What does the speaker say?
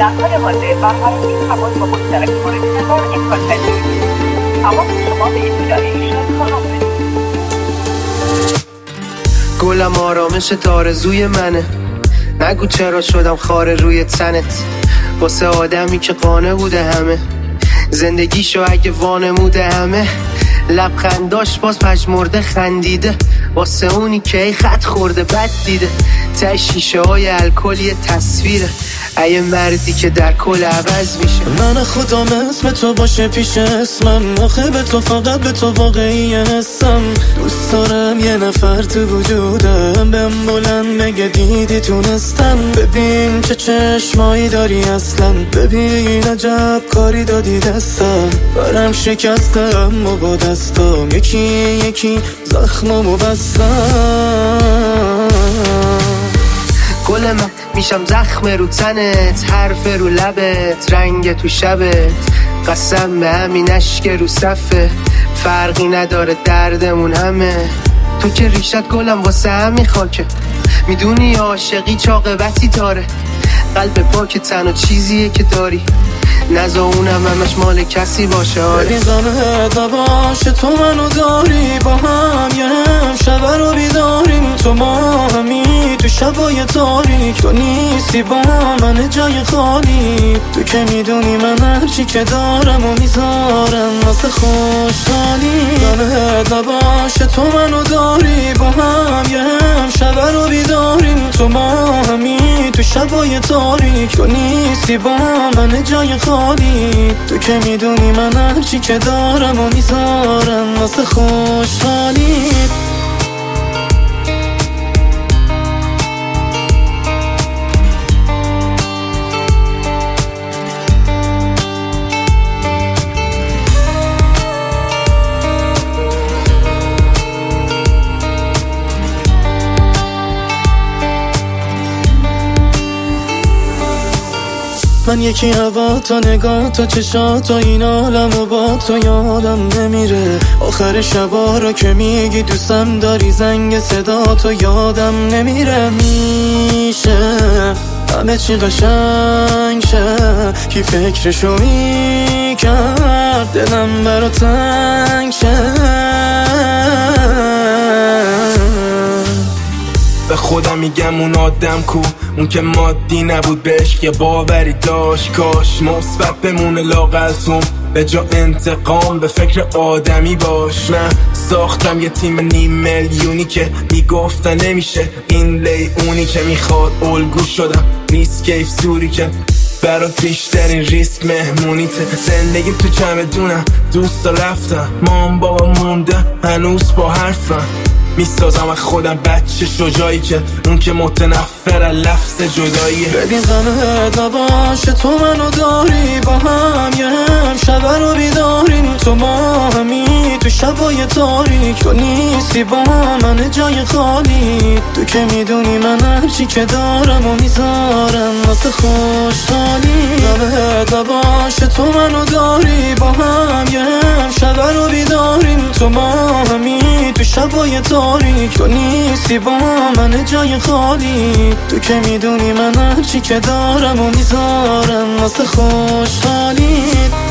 در حال حاضر برقراری تماس با مشترک مورد نظر امکان پذیر نیست. تماس شما به اطلاع ایشان خواهم رسید. گلم آرامش آرزوی منه، نگو چرا شدم خاره روی تنت. واسه آدمی که قانع بوده همه زندگیشو اگه وانموده همه، لبخنداش باز پژمرده خندیده. واسه اونی که ای خط خورده بد دیده، ته شیشه های الکل یه تصویره ای مردی که در کل عوض میشه. من خودم اسم تو باشه پیش اسمم، آخه به تو فقط به تو واقعی هستم. دوست دارم یه نفر تو وجودم بهم بلند بگه دیدی تونستم. ببین چه چشمایی داری اصلا، ببین عجب کاری دادی دستم. برم شکستم و با دستم یکی یکی زخممو بستم. گل من میشم زخم رو تنت، حرف رو لبت، رنگ تو شبت. قسم به همین اشک رو صفه، فرقی نداره دردمون همه. تو که ریشت گلم واسه همین خاکه، میدونی عاشقی چه عاقبتی داره. قلب پاک تنها چیزیه که داری، نزا اونم همش مال کسی باشه. ببین غمت نباشه تو منو داری، با هم یه هم شب رو بیداریم. تو ما همی تو شبای تاریک، تو نیستی با من جای خالی. تو که میدونی من هرچی که دارم و میذارم واسه خوشحالی. غمت نباشه تو منو داری، با هم یه هم شب رو بیداریم. تو ما همی تو شبای تاریک، تو نیستی با من جای خالی. تو که میدونی من هرچی که دارم و میذارم واسه خوشحالی. من یکی هوا تا نگاه تا چشات تا این عالم و با تو یادم نمیره. آخر شبا رو که میگی دوستم داری، زنگ صدا تو یادم نمیره. میشه همه چی قشنگ شه، کی فکرشو میکرد دلم برا تنگ شه. به خودم میگم اون آدم کو، اون که مادی نبود به عشق باوری داشت. کاش مثبت بمونه لاغرتون، به جا انتقام به فکر آدمی باش. نه ساختم یه تیم 5 میلیونی که میگفتن نمیشه این لیونی که میخواد الگو شدم. نیست کیف سوری که برات بیشترین ریسک مهمونیته. زندگیم تو چمدونم، دوستا رفتم، مام بابا مونده هنوز با حرفم. میسازم از خودم بچه شجاعی که اون که متنفر از لفظ جداییه. ببین غمت نباشه تو منو داری، با هم یه هم شب رو بیداریم. تو ما همی تو شبای تاریک، تو نیستی با من جای خالی. تو که میدونی من هرچی که دارم و میذارم واسه خوشحالی. غمت نباشه تو منو داری، با هم یه هم شب رو بیداریم. تو ما همی تو شبای تاریک، تو نیستی با من جای خالی. تو که میدونی من هرچی که دارم و میذارم واسه خوشحالی.